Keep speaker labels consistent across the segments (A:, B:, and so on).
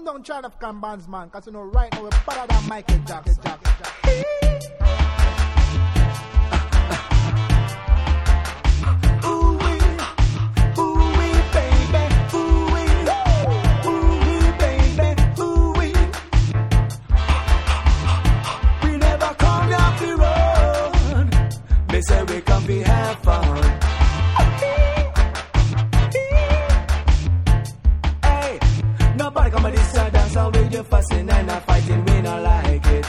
A: Come down, China African bands, man, because you know right now we're better than Michael Jackson.
B: Say we come to have fun. Hey, nobody come to this side dance all with you fussing and not fighting, we not like it.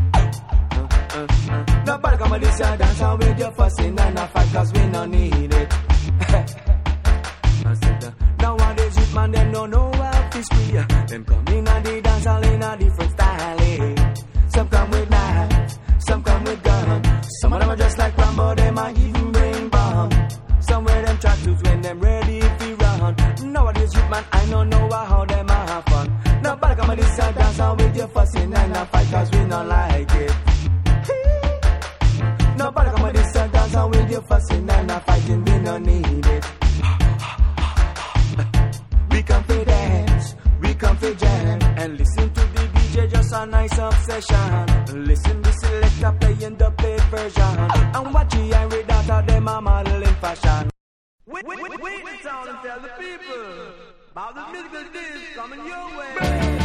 B: Nobody come to this side dance all with you fussing and not fight, cause we not need it. Nowadays youth man, them don't know how to free. Them come in and they dance all in a different style. Some come with knives, some come with guns. Some of them are just like Rambo, they might even bring bomb. Some wear them tattoos when them ready to run. Nowadays youth man, I don't know how them have fun. Nobody come on this side dance on with your fussing and a fight, cause we not like it. Nobody come on this side dance on with your fussing and a fighting, we not need it. We come for dance, we come for jam, and listen to the DJ, just a nice obsession. Listen to selector playing the paid version, and watch the Henry daughter, them a model in fashion. Wait the town and tell the people about the musical disc coming your way.